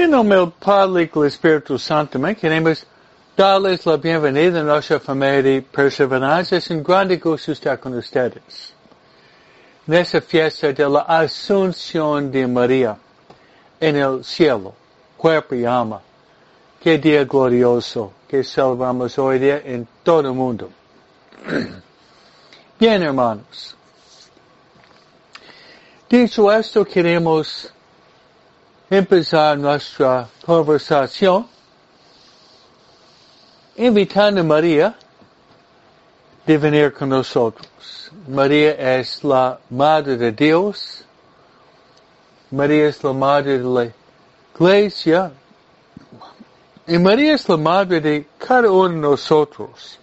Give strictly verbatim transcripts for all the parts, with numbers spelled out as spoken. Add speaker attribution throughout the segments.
Speaker 1: En nombre del Padre y del Espíritu Santo, me queremos darles la bienvenida a nuestra familia de perseverancia. Es un grande gusto estar con ustedes. En esta fiesta de la Asunción de María en el cielo, cuerpo y alma. Qué día glorioso que celebramos hoy día en todo el mundo. Bien, hermanos. Dicho esto, queremos empezar nuestra conversación invitando a María de venir con nosotros. María es la Madre de Dios. María es la Madre de la Iglesia. Y María es la Madre de cada uno de nosotros.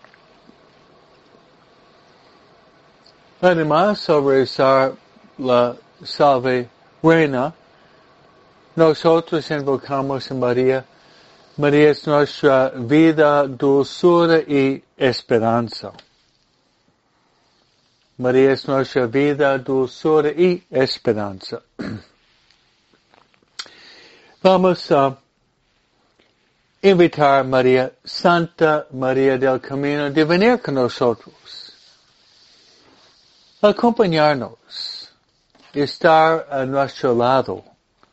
Speaker 1: Además, al rezar la Salve Reina, nosotros invocamos a María. María es nuestra vida, dulzura y esperanza. María es nuestra vida, dulzura y esperanza. Vamos a invitar a María, Santa María del Camino, de venir con nosotros. Acompañarnos, estar a nuestro lado,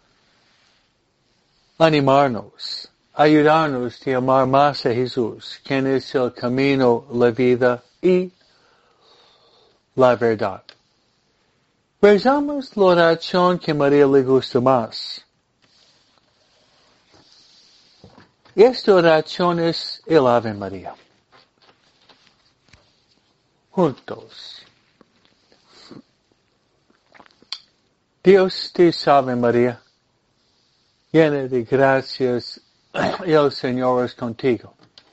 Speaker 1: animarnos, ayudarnos a amar más a Jesús, quien es el camino, la vida y la verdad. Rezamos la oración que a María le gusta más. Esta oración es el Ave María. Juntos. Dios te salve María, llena de gracias, y el Señor es contigo.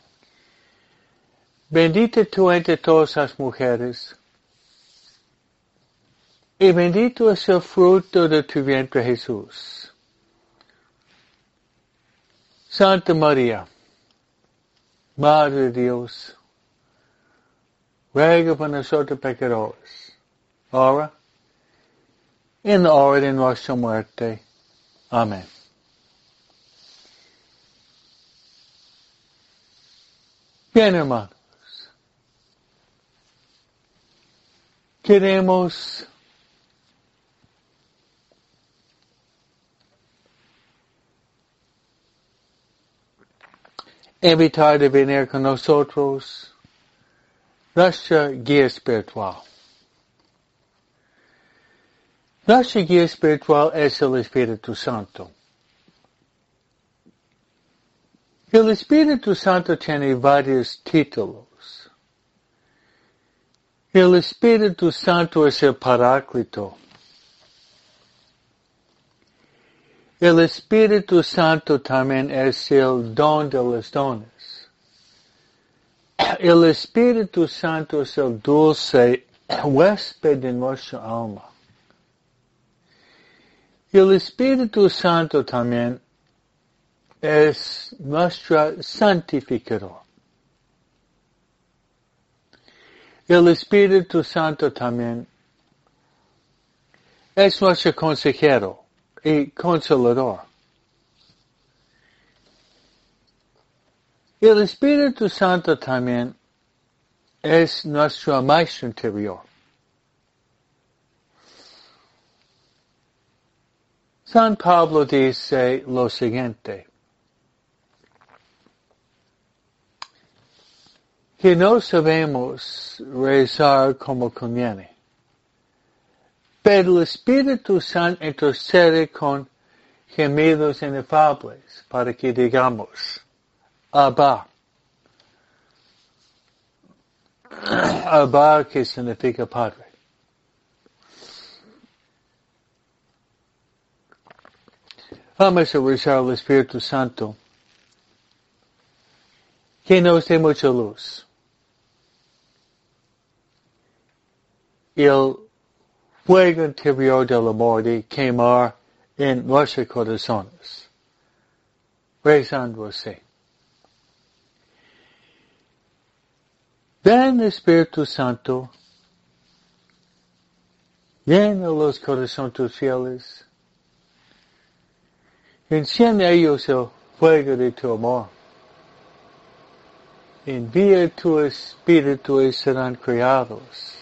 Speaker 1: Bendita tú entre todas las mujeres, y bendito es el fruto de tu vientre Jesús. Santa María, Madre de Dios, ruega por nosotros pecadores, ahora en la hora de nuestra muerte. Amén. Bien, hermanos, queremos invitar a venir con nosotros nuestra guía espiritual. Nuestra guía espiritual es el Espíritu Santo. El Espíritu Santo tiene varios títulos. El Espíritu Santo es el Paráclito. El Espíritu Santo también es el don de los dones. El Espíritu Santo es el dulce huésped de nuestra alma. El Espíritu Santo también es nuestro santificador. El Espíritu Santo también es nuestro consejero y consolador. El Espíritu Santo también es nuestro maestro interior. San Pablo dice lo siguiente, que no sabemos rezar como conviene, pero el Espíritu Santo intercede con gemidos inefables para que digamos, Abba. Abba, que significa Padre. Vamos a rezar al Espíritu Santo, que nos dé mucha luz. El fuego interior del amor de quemar en nuestros corazones. Rezando así. Ven Espíritu Santo, llena los corazones fieles, Enciende ellos el fuego de tu amor. Envía tu espíritu y serán criados.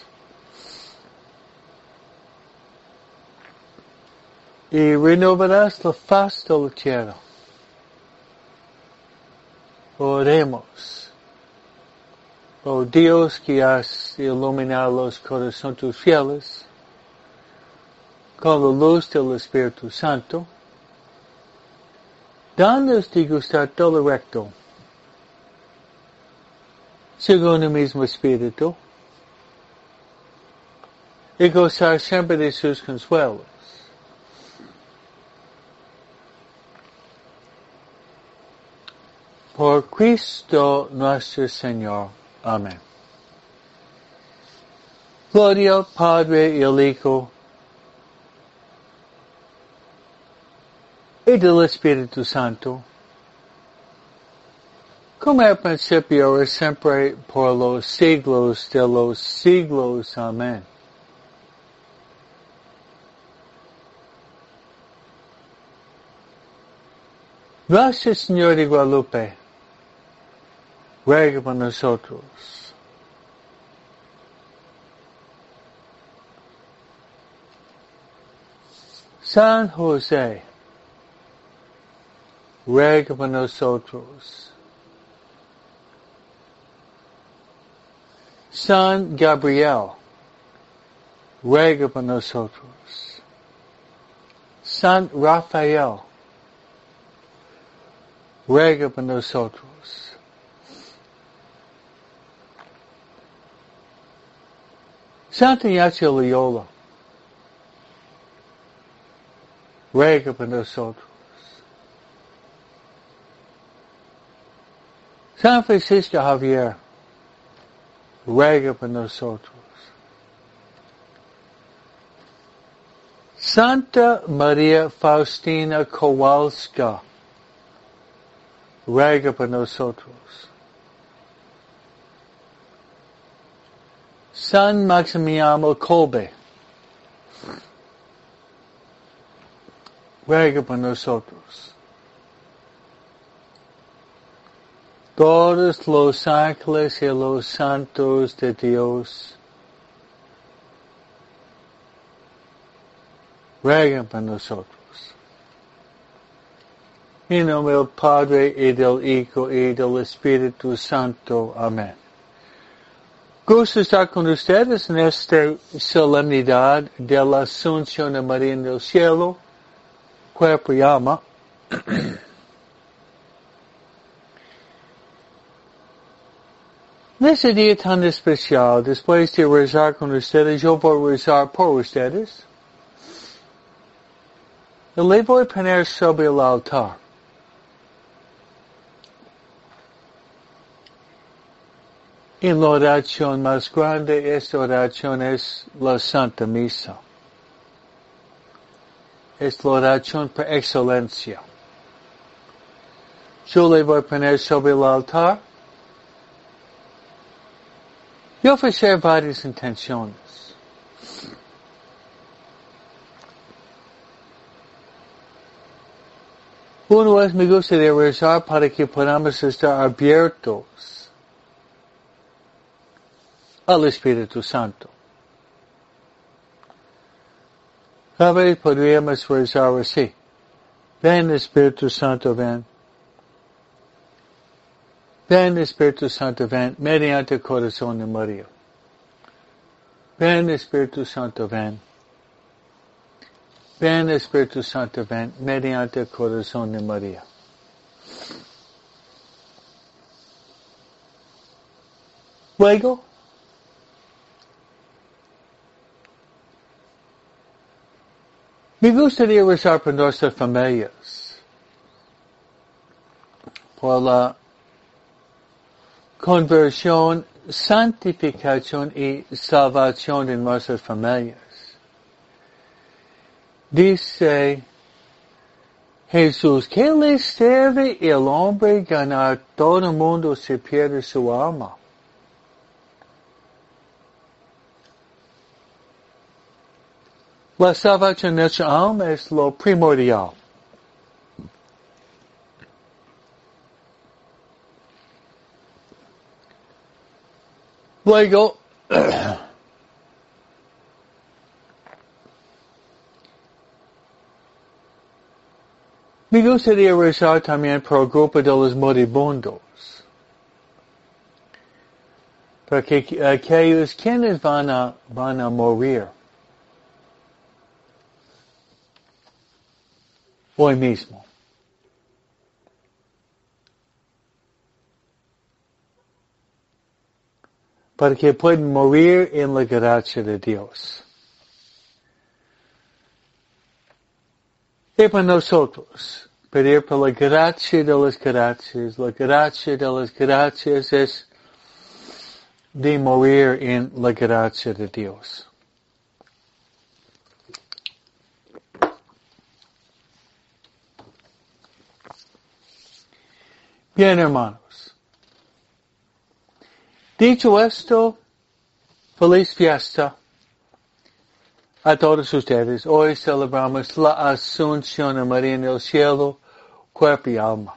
Speaker 1: Y renovarás la faz de la tierra. Oremos. Oh Dios que has iluminado los corazones tus fieles con la luz del Espíritu Santo, danos de gustar todo lo recto, según el mismo Espíritu, y gozar siempre de sus consuelos. Por Cristo nuestro Señor. Amén. Gloria al Padre y al Hijo y del Espíritu Santo, como al principio, ahora y siempre, por los siglos de los siglos. Amén. Gracias, Señor de Guadalupe, ruega por nosotros. San José, ruega por nosotros. San Gabriel, ruega por nosotros. San Rafael, ruega por nosotros. Santa Ignacio Loyola, ruega por nosotros. San Francisco Javier, ruega por nosotros. Santa María Faustina Kowalska, ruega por nosotros. San Maximiano Kolbe, ruega por nosotros. Todos los ángeles y los santos de Dios, ruegan por nosotros. En nombre del Padre y del Hijo y del Espíritu Santo. Amén. Gusto estar con ustedes en esta solemnidad de la Asunción de María en el cielo, cuerpo y alma. En este día tan especial, después de rezar con ustedes, yo voy a rezar por ustedes. Y le voy a poner sobre el altar. En la oración más grande, esta oración es la Santa Misa. Es la oración por excelencia. Yo le voy a poner sobre el altar y ofrecer varias intenciones. Uno es, me gusta de rezar para que podamos estar abiertos al Espíritu Santo. A veces podríamos rezar así. Ven Espíritu Santo, ven. Ven Espíritu Santo, ven, mediante el corazón de María. Ven Espíritu Santo, ven. Ven Espíritu Santo, ven, mediante el corazón de María. Luego, me gustaría rezar por nuestras familias, por la conversión, santificación y salvación de nuestras familias. Dice Jesús, ¿qué le sirve el hombre ganar todo el mundo si pierde su alma? La salvación de nuestra alma es lo primordial. Luego, me gustaría rezar también por el grupo de los moribundos, porque aquellos quienes van a, van a morir hoy mismo. Para que puedan morir en la gracia de Dios. Y para nosotros, pedir por la gracia de las gracias. La gracia de las gracias es de morir en la gracia de Dios. Bien, hermanos. Dicho esto, feliz fiesta a todos ustedes. Hoy celebramos la Asunción a María en el cielo, cuerpo y alma.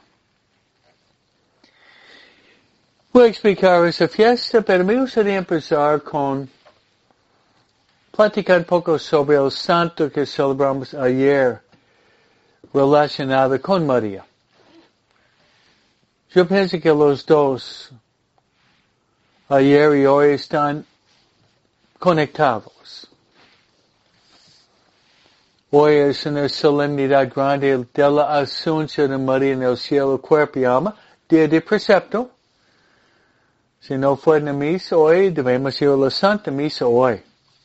Speaker 1: Voy a explicar esa fiesta, pero me gustaría empezar con platicar un poco sobre el santo que celebramos ayer, relacionado con María. Yo pienso que los dos, ayer y hoy, están conectados. Hoy es una solemnidad grande de la Asunción de María en el cielo, cuerpo y alma, día de precepto. Si no fue en la misa hoy, debemos ir a la Santa Misa hoy.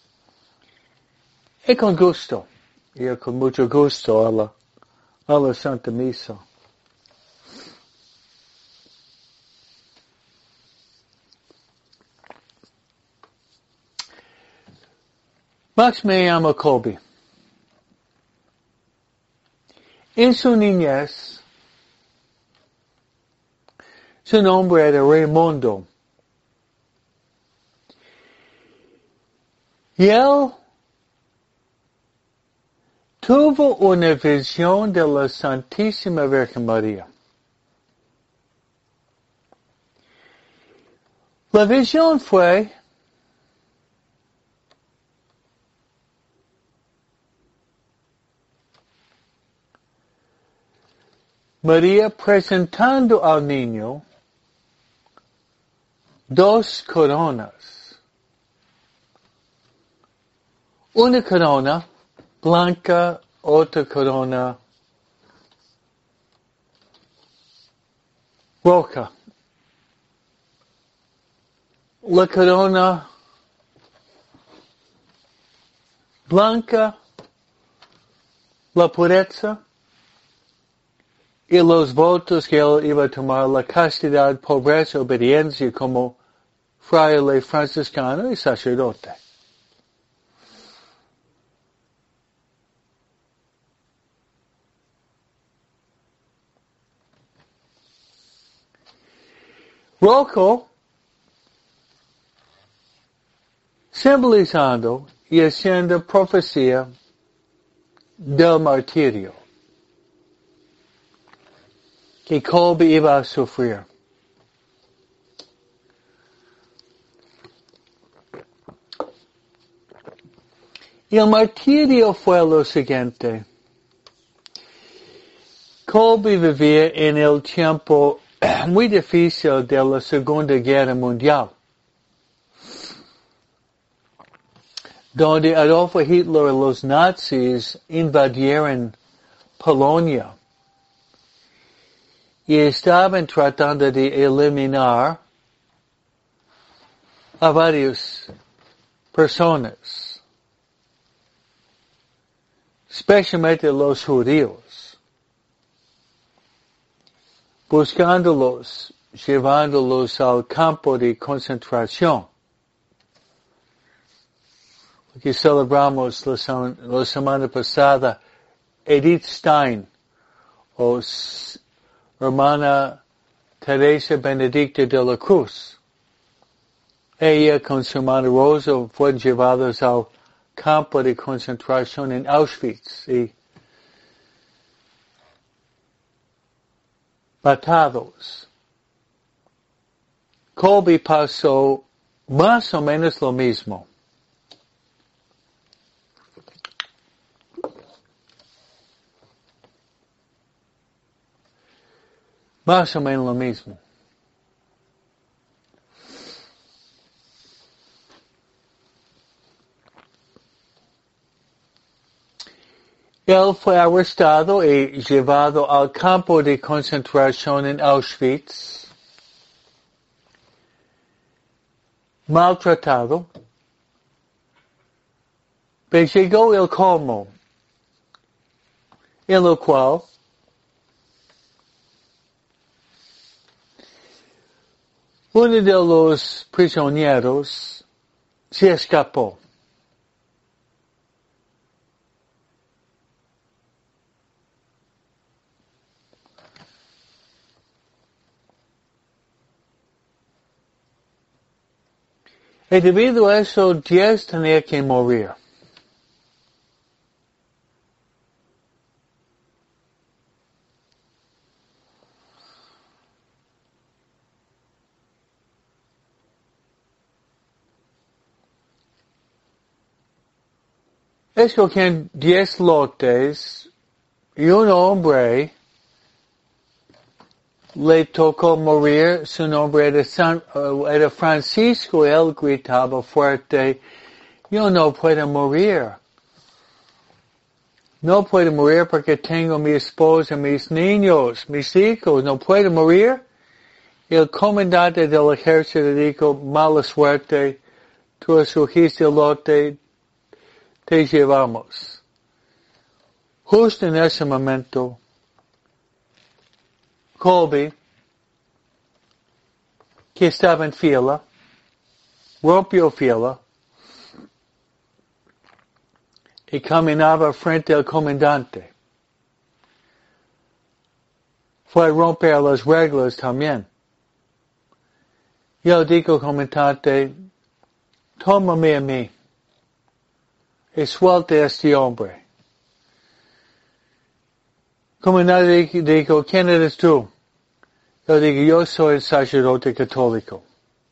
Speaker 1: Y con gusto, ir con mucho gusto a la, a la Santa Misa. Max me llama Colby. En su niñez, su nombre era Raimundo. Y él tuvo una visión de la Santísima Virgen María. La visión fue María presentando al niño dos coronas. Una corona blanca, otra corona roja. La corona blanca, la pureza, y los votos que él iba a tomar, la castidad, pobreza, obediencia como fraile franciscano y sacerdote. Rojo, simbolizando y haciendo profecía del martirio que Colby iba a sufrir. Y el martirio fue lo siguiente. Colby vivía en el tiempo muy difícil de la Segunda Guerra Mundial, donde Adolfo Hitler y los nazis invadieron Polonia y estaban tratando de eliminar a varias personas, especialmente los judíos, buscándolos, llevándolos al campo de concentración. Que celebramos la, la semana pasada, Edith Stein, o hermana Teresa Benedicta de la Cruz. Ella con su hermana Rosa fueron llevados al campo de concentración en Auschwitz y matados. Colby pasó más o menos lo mismo. Más o menos lo mismo. Él fue arrestado y llevado al campo de concentración en Auschwitz, maltratado, pero llegó el colmo, en lo cual uno de los prisioneros se escapó. Y debido a eso, diez tenía que morir. Escogían diez lotes y un hombre le tocó morir. Su nombre era, San, uh, era Francisco. Él gritaba fuerte, yo no puedo morir. No puedo morir porque tengo mi esposa, mis niños, mis hijos. No puedo morir. El comandante del ejército dijo, mala suerte, tú escogiste el lote, te llevamos. Justo en ese momento, Colby, que estaba en fila, rompió fila y caminaba frente al comandante. Fue a romper las reglas también. Yo digo al comandante, tómame a mí y suelte a este hombre. Comandante dijo, ¿quién eres tú? Yo digo, yo soy el sacerdote católico.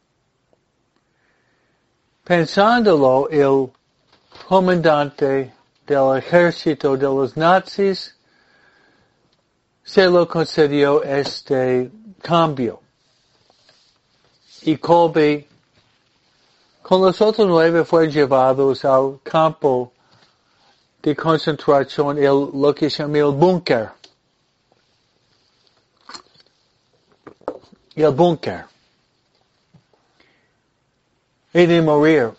Speaker 1: Pensándolo, el comandante del ejército de los nazis se lo concedió este cambio. Y Colby, con los otros nueve, fueron llevados al campo de concentración, el, lo que se llama el búnker. El búnker. Y de morir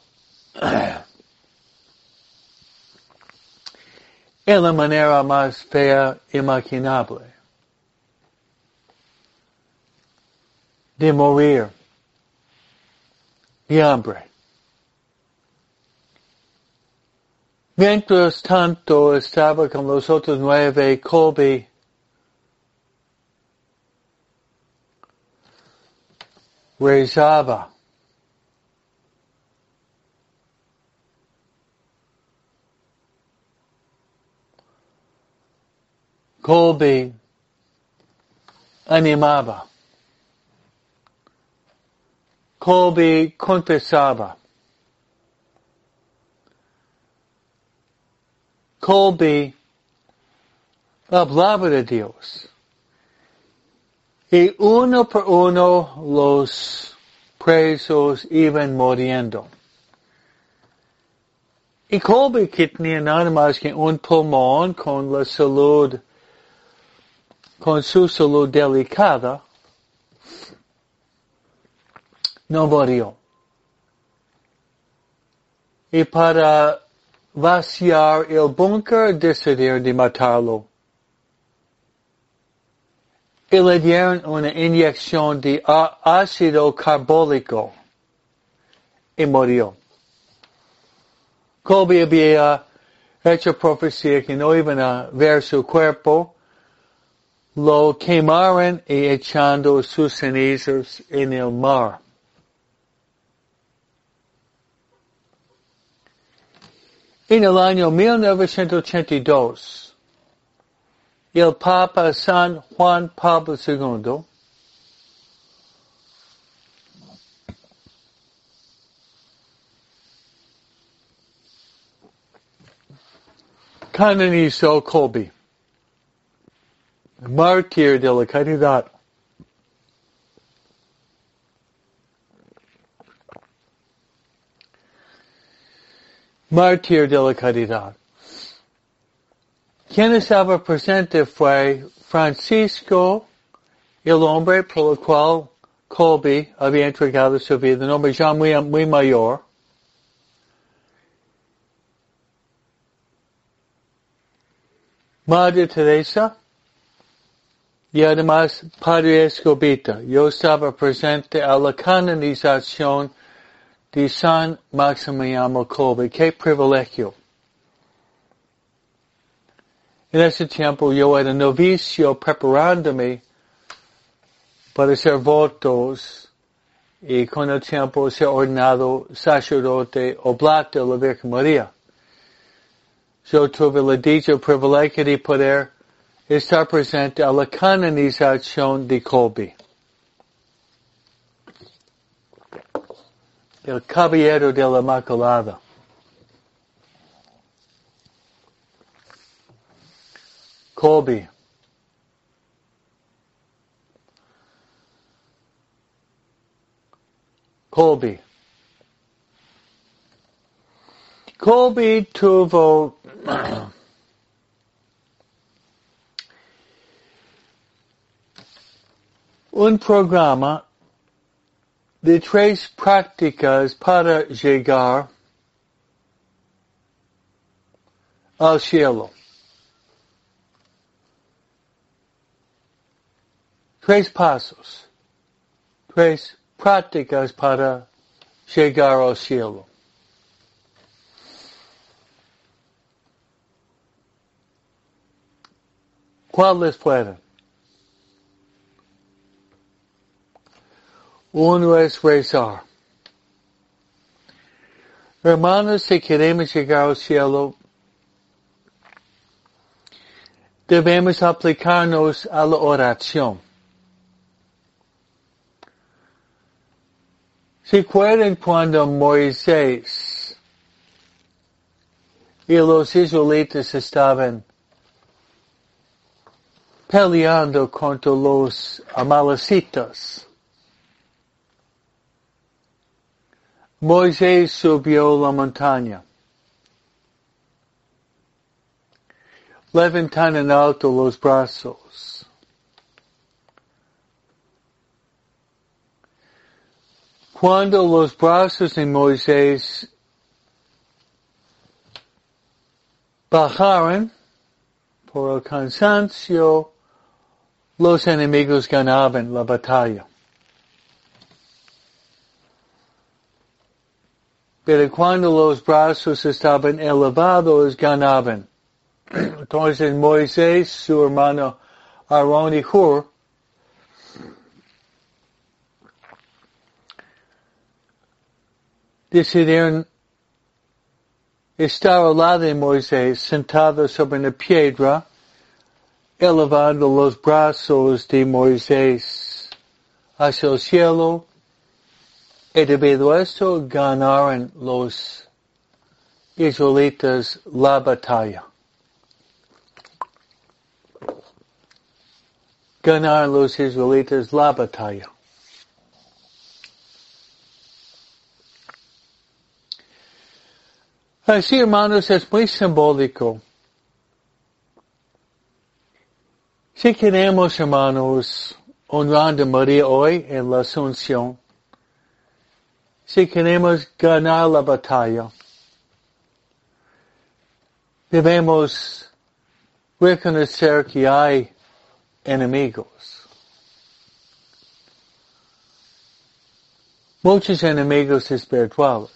Speaker 1: en la manera más fea imaginable. De morir de hambre. Mientras tanto estaba con los otros nueve, Colby rezaba. Colby animaba. Colby confesaba. Colby hablaba de Dios. Y uno por uno los presos iban muriendo. Y Colby, que tenía nada más que un pulmón con la salud, con su salud delicada, no murió. Y para vaciar el búnker decidieron de matarlo. Y le dieron una inyección de ácido carbólico y murió. Colby había hecho profecía que no iban a ver su cuerpo. Lo quemaron y echando sus cenizas en el mar. En el año mil novecientos ochenta y dos, el Papa San Juan Pablo segundo canonizó Colby, mártir de la caridad. Mártir de la caridad. Quien estaba presente fue Francisco, el hombre por el cual Colby había entregado su vida, un hombre ya muy, muy mayor. Madre Teresa y además Padre Escobita. Yo estaba presente a la canonización de San Maximiliano Kolbe. ¡Qué privilegio! En ese tiempo yo era novicio preparándome para hacer votos y con el tiempo ser ordenado sacerdote oblate de la Virgen María. Yo tuve la dicha privilegio de poder estar presente a la canonización de Kolbe. El caballero de la Inmaculada. Kolbe. Kolbe. Kolbe tuvo un programa de tres prácticas para llegar al cielo. Tres pasos. Tres prácticas para llegar al cielo. ¿Cuáles fueron? Uno es rezar. Hermanos, si queremos llegar al cielo, debemos aplicarnos a la oración. ¿Se acuerdan cuando Moisés y los israelitas estaban peleando contra los amalecitas? Moisés subió la montaña, levantando en alto los brazos. Cuando los brazos de Moisés bajaron por el cansancio, los enemigos ganaban la batalla. Pero cuando los brazos estaban elevados, ganaban. Entonces Moisés, su hermano Aarón y Hur, decidieron estar al lado de Moisés, sentados sobre una piedra, elevando los brazos de Moisés hacia el cielo, y debido a esto ganaron los israelitas la batalla. Ganaron los israelitas la batalla. Así, hermanos, es muy simbólico. Si queremos, hermanos, honrando a María hoy en la Asunción, si queremos ganar la batalla, debemos reconocer que hay enemigos. Muchos enemigos espirituales.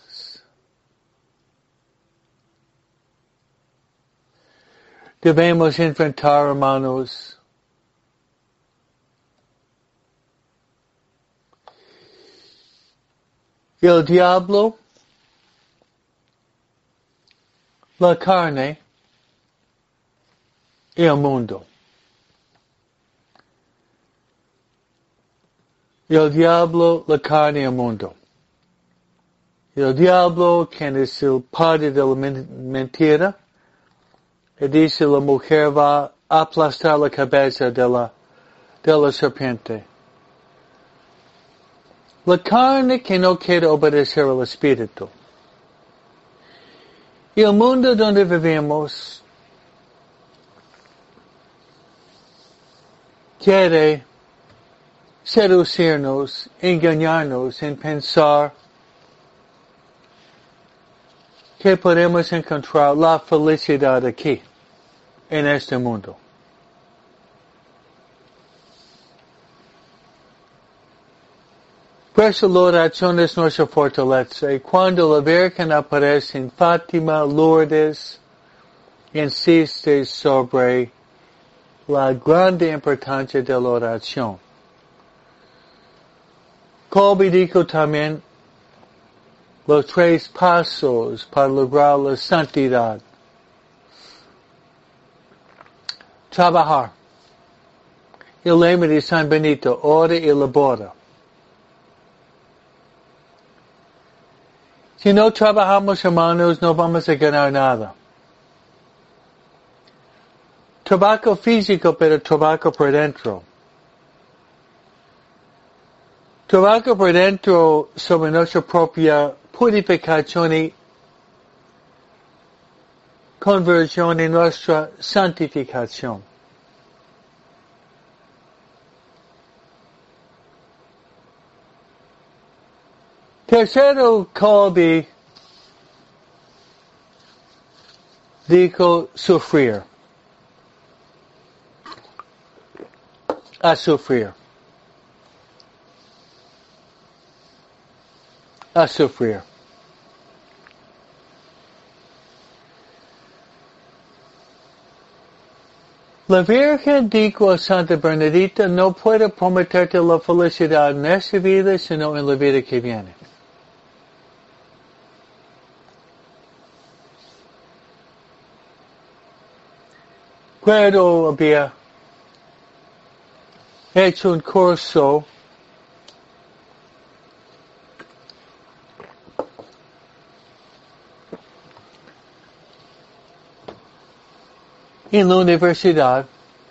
Speaker 1: Debemos enfrentar, hermanos, el diablo, la carne y el mundo. El diablo, la carne y el mundo. El diablo, quien es el padre de la mentira, y dice la mujer va a aplastar la cabeza de la, de la serpiente. La carne que no quiere obedecer al espíritu. Y el mundo donde vivimos quiere seducirnos, engañarnos en pensar que podemos encontrar la felicidad aquí, en este mundo. Por eso la oración es nuestra fortaleza. Y cuando la Virgen aparece en Fátima, Lourdes, insiste sobre la grande importancia de la oración. Colby dijo también los tres pasos para lograr la santidad. Trabajar. El lema de San Benito, ora y labora. Si no trabajamos, hermanos, no vamos a ganar nada. Trabajo físico, pero trabajo por dentro. Trabajo por dentro sobre nuestra propia purificación y conversión en nuestra santificación. Tercero, Colby dijo sufrir. A sufrir. A sufrir. La Virgen dijo a Santa Bernadita, no puedo prometerte la felicidad en esta vida, sino en la vida que viene. Recuerdo había hecho un curso en la universidad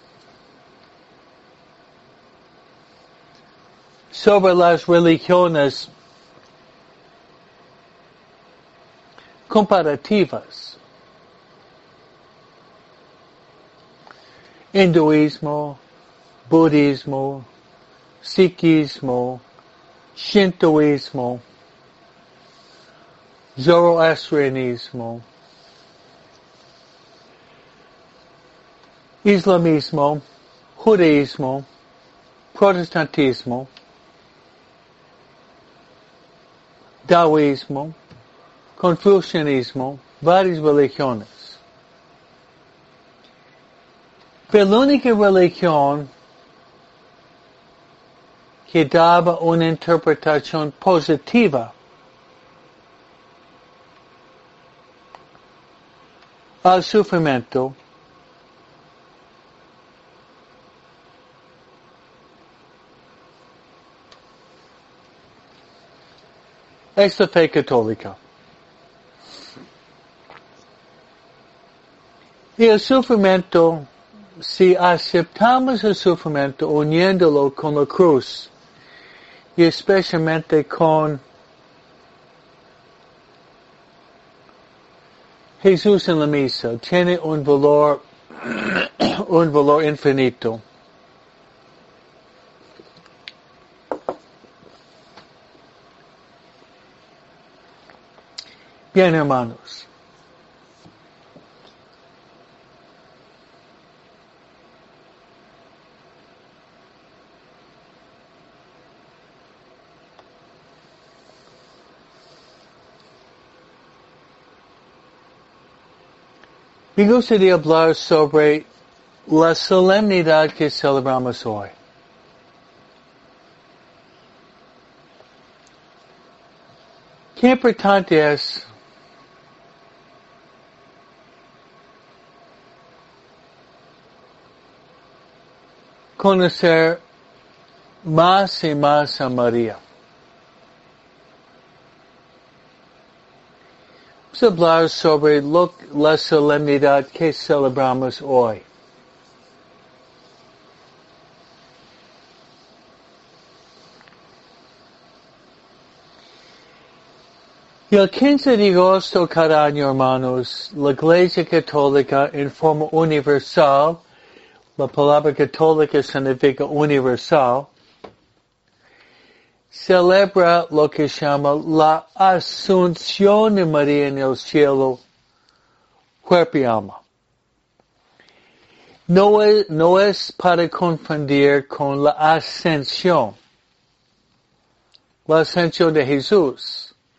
Speaker 1: sobre las religiones comparativas. Hinduismo, budismo, sikhismo, shintoísmo, zoroastrianismo, islamismo, judaísmo, protestantismo, taoísmo, confucianismo, varias religiones. Pero la única religión que daba una interpretación positiva al sufrimiento es la fe católica. Y el sufrimiento, si aceptamos el sufrimiento uniéndolo con la cruz, y especialmente con Jesús en la misa, tiene un valor, un valor infinito. Bien, hermanos. Me gustaría hablar sobre la solemnidad que celebramos hoy. Qué importante es conocer más y más a María. Vamos a hablar sobre lo, la solemnidad que celebramos hoy. Y el quince de agosto cada año, hermanos, la Iglesia Católica en forma universal, la palabra católica significa universal, celebra lo que se llama la Asunción de María en el cielo, cuerpo y alma. No es, no es para confundir con la ascensión, la ascensión de Jesús,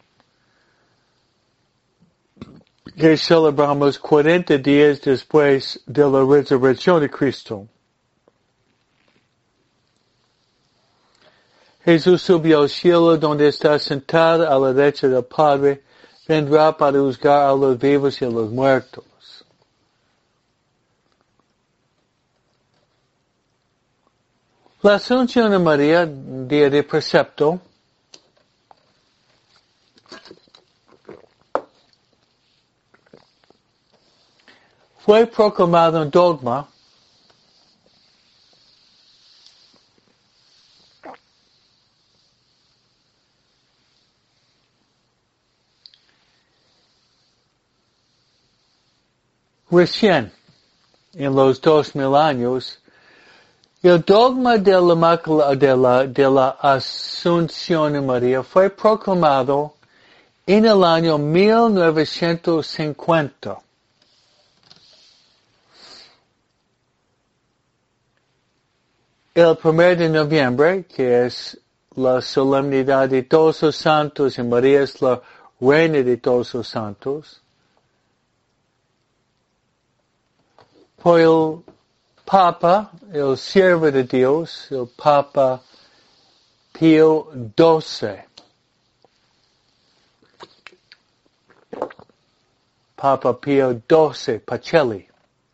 Speaker 1: que celebramos cuarenta días después de la resurrección de Cristo. Jesús subió al cielo donde está sentado a la derecha del Padre, vendrá para juzgar a los vivos y a los muertos. La Asunción de María, día de precepto, fue proclamado en dogma recién, en los dos mil años. El dogma de la, de la, de la Asunción de María fue proclamado en el año mil novecientos cincuenta. El primero de noviembre, que es la solemnidad de todos los santos, y María es la reina de todos los santos, por el Papa, el siervo de Dios, el Papa Pío doce. Papa Pío doce, Pacelli.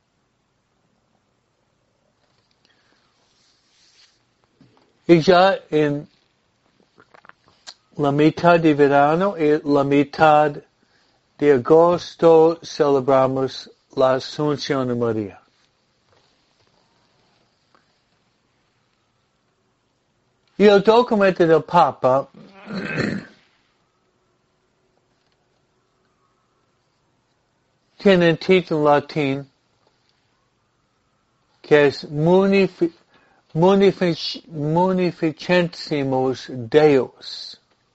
Speaker 1: Y ya en la mitad de verano y la mitad de agosto celebramos la Asunción de María. Y el documento del Papa tiene un título en latín que es Munific Munific Munificentissimus Deus.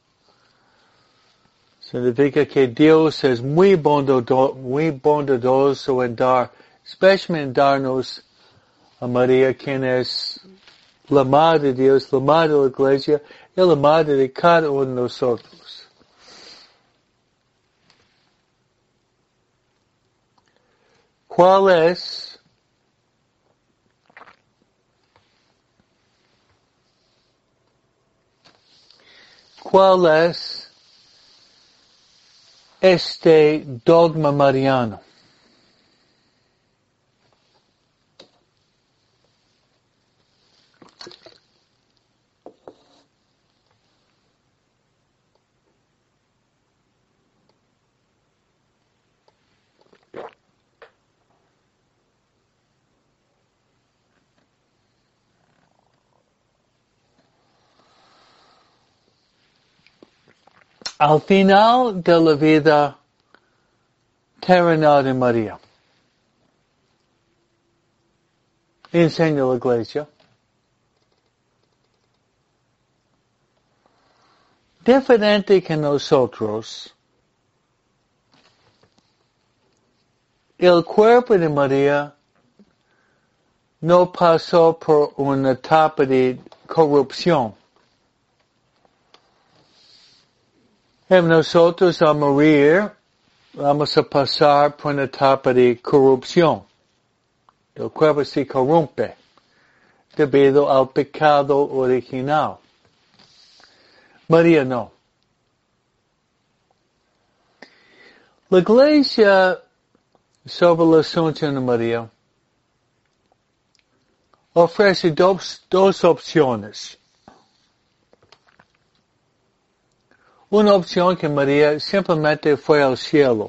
Speaker 1: Significa que Dios es muy bondadoso, muy bondadoso en dar, especialmente en darnos a María, quien es la Madre de Dios, la Madre de la Iglesia, y la Madre de cada uno de nosotros. ¿Cuál es ¿Cuál es este dogma mariano? Al final de la vida terrenal de María, enseña la Iglesia, diferente que nosotros, el cuerpo de María no pasó por una etapa de corrupción. Nosotros al morir vamos a pasar por una etapa de corrupción. El cuerpo se corrompe debido al pecado original. María no. La Iglesia sobre la Asunción de María ofrece dos, dos opciones. una opción que María simplemente fue al cielo.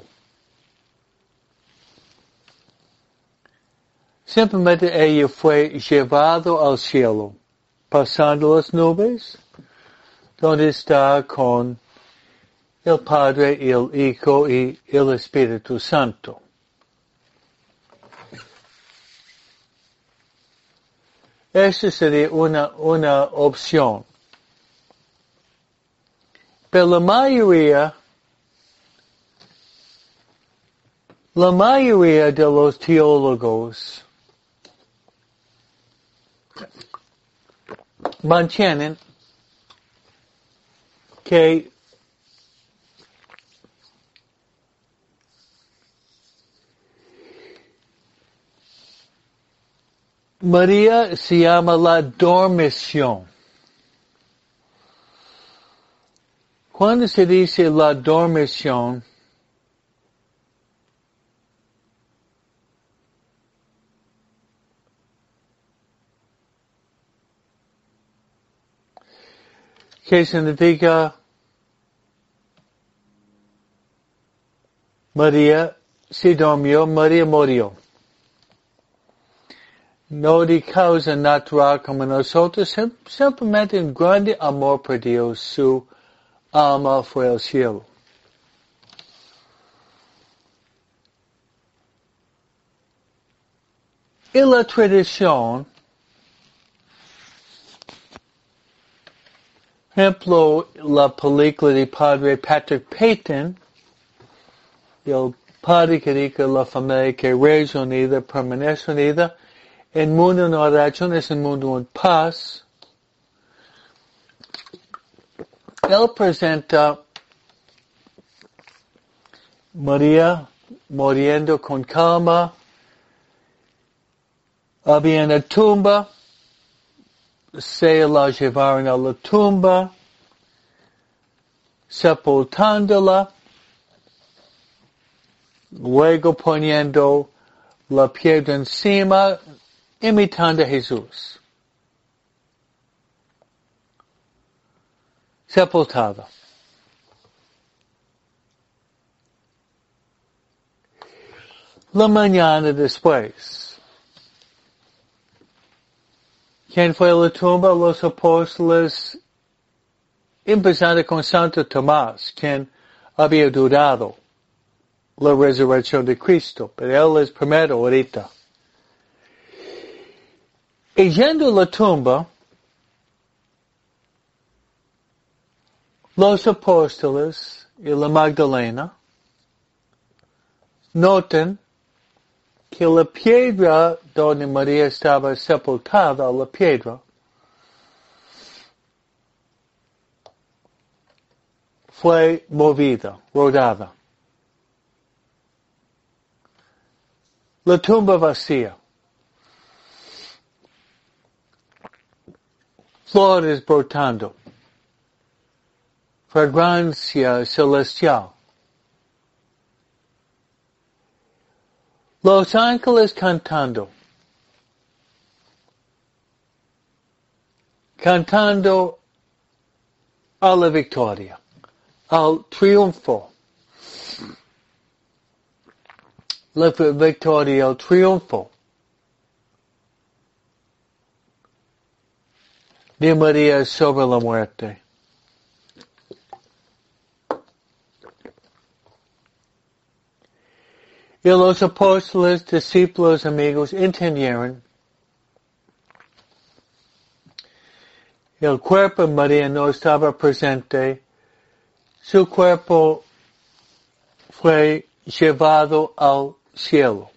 Speaker 1: Simplemente ella fue llevado al cielo, pasando las nubes, donde está con el Padre, el Hijo y el Espíritu Santo. Esta sería una, una opción. Pero la mayoría, la mayoría de los teólogos mantienen que María se llama la dormición. Cuando se dice la dormición, ¿qué significa? María se durmió, María murió. No de causa natural como nosotros, simplemente un grande amor por Dios, su alma fue al cielo. Y la tradición, por ejemplo, la película de Padre Patrick Peyton, el padre que dice la familia que es unida, permanece unida, el mundo no oración es un mundo en paz. Él presenta María muriendo con calma, había una tumba, se la llevaron a la tumba, sepultándola, luego poniendo la piedra encima, imitando a Jesús. Sepultada. La mañana después, ¿quién fue a la tumba? Los apóstoles, empezando con Santo Tomás, quien había dudado la resurrección de Cristo, pero él es primero ahorita. Y yendo a la tumba, los apóstoles y la Magdalena notan que la piedra donde María estaba sepultada, la piedra, fue movida, rodada. La tumba vacía. Flores brotando. Fragancia celestial. Los ángeles cantando. Cantando a la victoria, al triunfo. La victoria, el triunfo de María sobre la muerte. Y los apóstoles, discípulos, amigos entendieron el cuerpo de María no estaba presente, su cuerpo fue llevado al cielo.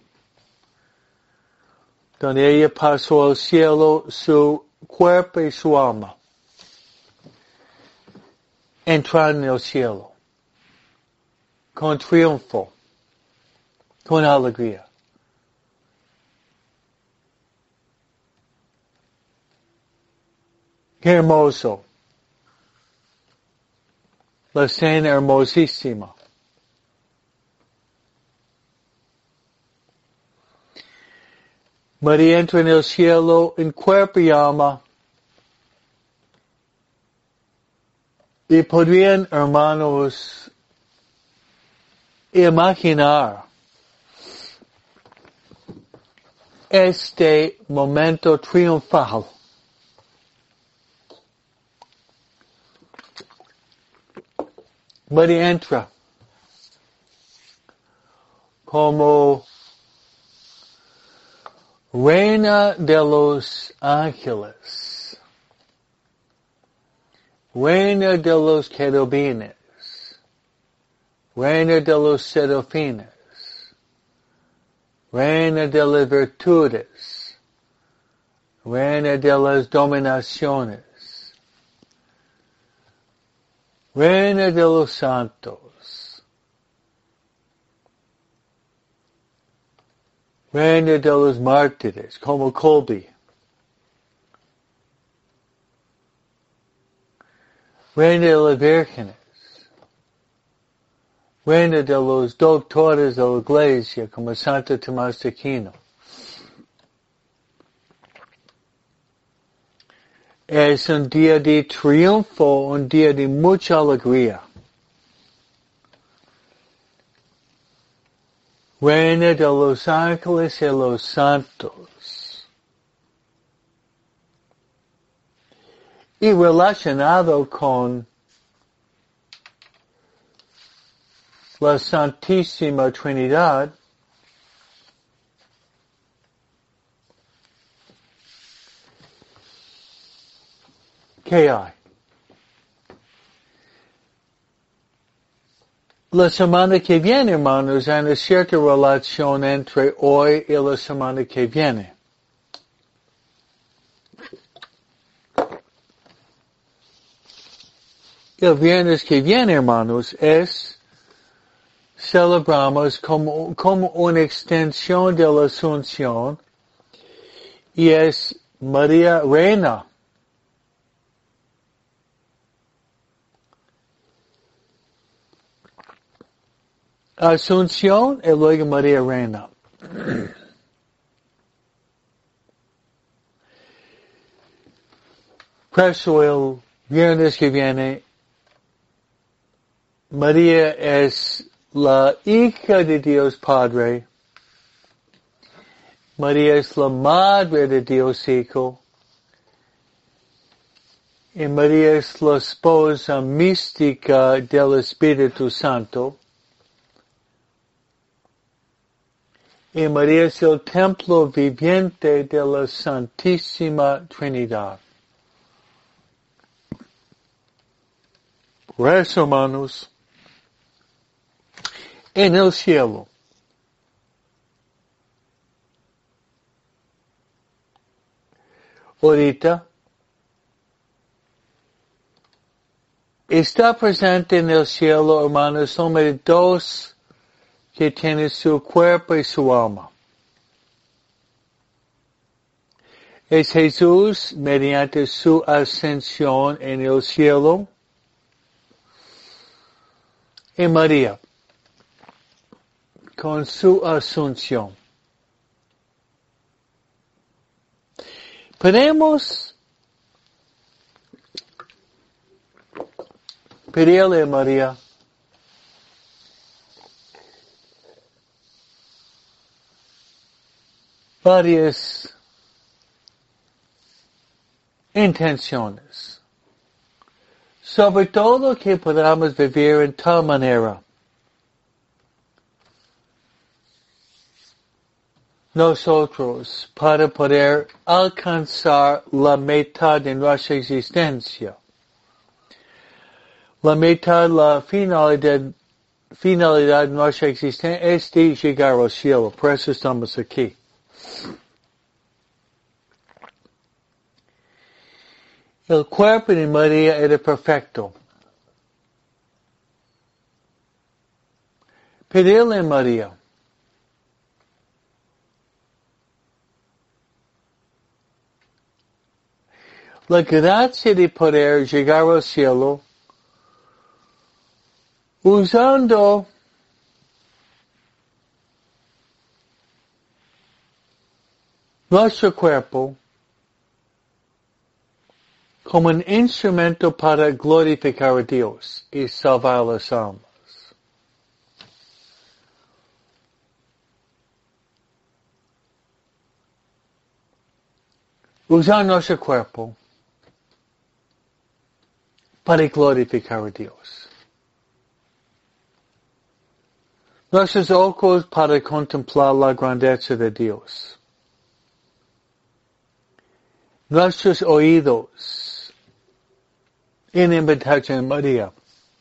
Speaker 1: Donde ella pasó al cielo, su cuerpo y su alma entraron en el cielo con triunfo, con alegría. Qué hermoso. La escena hermosísima. María entra en el cielo en cuerpo y alma. Y podrían, hermanos, imaginar este momento triunfal María entra como reina de los ángeles, reina de los querubines, reina de los serafines, reina de las virtudes, reina de las dominaciones, reina de los santos, reina de los mártires, como Colby, reina de las vírgenes, reina de los doctores de la iglesia, como Santo Tomás de Aquino. Es un día de triunfo, un día de mucha alegría. Reina de los ángeles y los santos. Y relacionado con la Santísima Trinidad, ¿qué hay? La semana que viene, hermanos, hay una cierta relación entre hoy y la semana que viene. El viernes que viene, hermanos, es, celebramos como, como una extensión de la Asunción, y es María Reina. Asunción y luego María Reina. Por eso el viernes que viene, María es la hija de Dios Padre. María es la madre de Dios Hijo. Y María es la esposa mística del Espíritu Santo. Y María es el templo viviente de la Santísima Trinidad. Por eso, hermanos, en el cielo, ahorita, está presente en el cielo, hermanos, solamente dos que tienen su cuerpo y su alma. Es Jesús mediante su ascensión en el cielo y María con su asunción. Podemos pedirle a María varias intenciones, sobre todo que podamos vivir en tal manera nosotros para poder alcanzar la mitad de nuestra existencia. La mitad, la finalidad, finalidad de nuestra existencia es de llegar al cielo. Por eso estamos aquí. El cuerpo de María era perfecto. Pedirle a María la gracia de poder llegar al cielo usando nuestro cuerpo como un instrumento para glorificar a Dios y salvar las almas. Usar nuestro cuerpo para glorificar a Dios. Nuestros ojos para contemplar la grandeza de Dios. Nuestros oídos en imitación de María.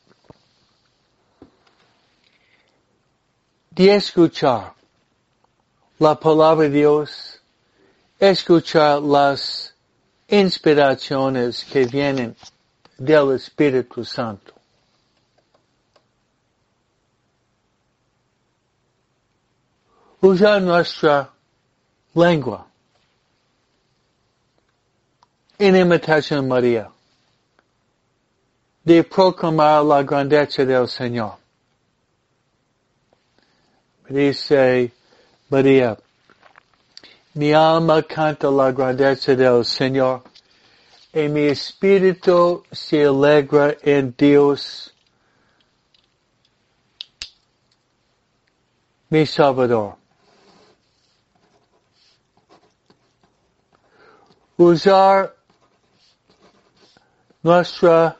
Speaker 1: De escuchar la palabra de Dios, escuchar las inspiraciones que vienen del Espíritu Santo. Usar nuestra lengua en imitación de María, de proclamar la grandeza del Señor. Dice María, mi alma canta la grandeza del Señor, y mi espíritu se alegra en Dios, mi Salvador. Usar nuestra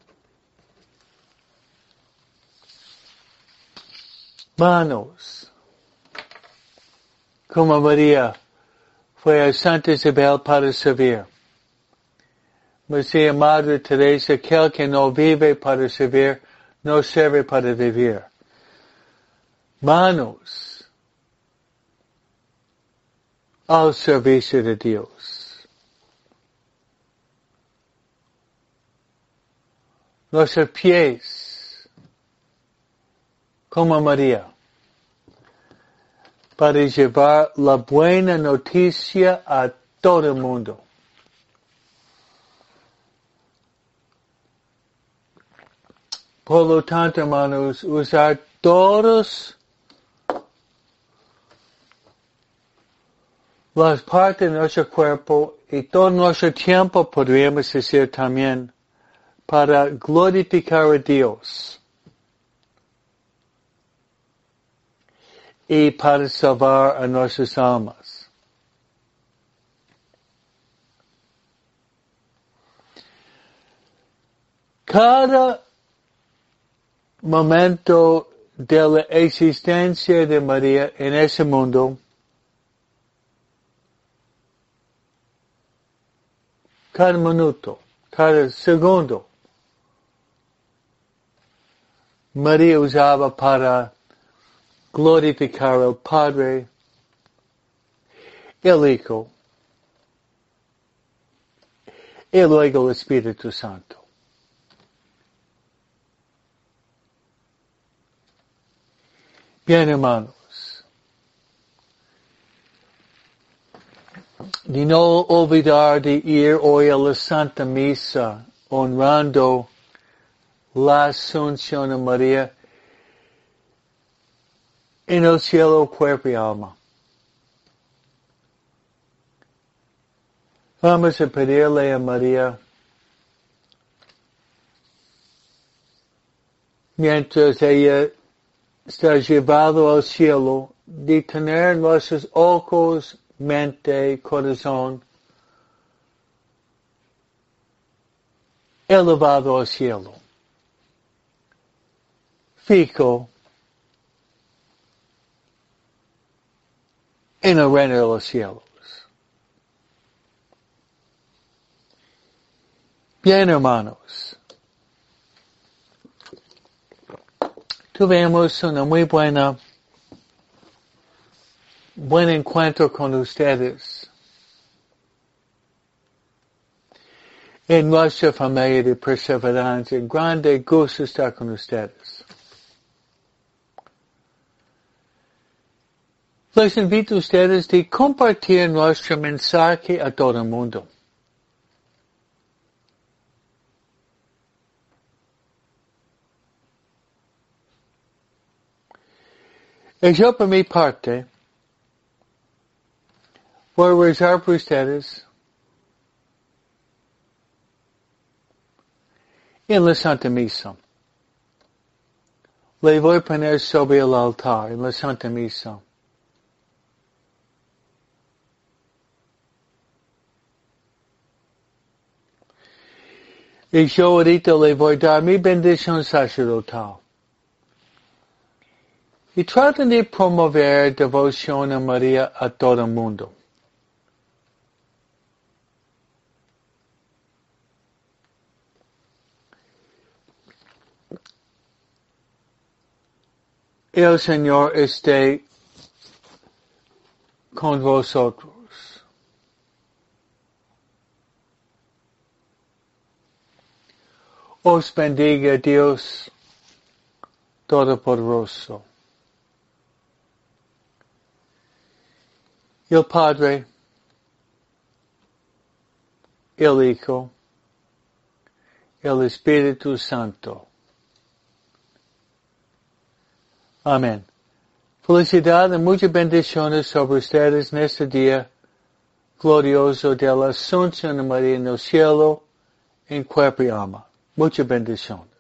Speaker 1: manos, como María fue a Santa Isabel para servir. Decía Madre Teresa, aquel que no vive para servir, no sirve para vivir. Manos al servicio de Dios. Nuestros pies, como María, para llevar la buena noticia a todo el mundo. Por lo tanto, hermanos, usar todas las partes de nuestro cuerpo y todo nuestro tiempo, podríamos decir también, para glorificar a Dios y para salvar a nuestras almas. Cada momento de la existencia de María en ese mundo, cada minuto, cada segundo, María usaba para glorificar al Padre, el Hijo, y luego el Espíritu Santo. Bien, hermanos, de no olvidar de ir hoy a la Santa Misa, honrando la Asunción de María en el cielo, cuerpo y alma. Vamos a pedirle a María, mientras ella está llevado al cielo, de tener nuestros ojos, mente, corazón elevado al cielo, fijo en el reino de los cielos. Bien, hermanos, tuvimos una muy buena, buen encuentro con ustedes en nuestra familia de perseverancia. Grande gusto estar con ustedes. Les invito a ustedes de compartir nuestro mensaje a todo el mundo. Y yo, por mi parte, voy a rezar por ustedes en la Santa Misa. Le voy a poner sobre el altar en la Santa Misa. Y yo ahorita le voy a dar mi bendición sacerdotal. Y traten de promover devoción a María a todo el mundo. El Señor esté con vosotros. Os bendiga Dios Todopoderoso, el Padre, el Hijo, el Espíritu Santo. Amén. Felicidad y muchas bendiciones sobre ustedes en este día glorioso de la Asunción de María en el cielo, en cuerpo y alma. Muchas bendiciones.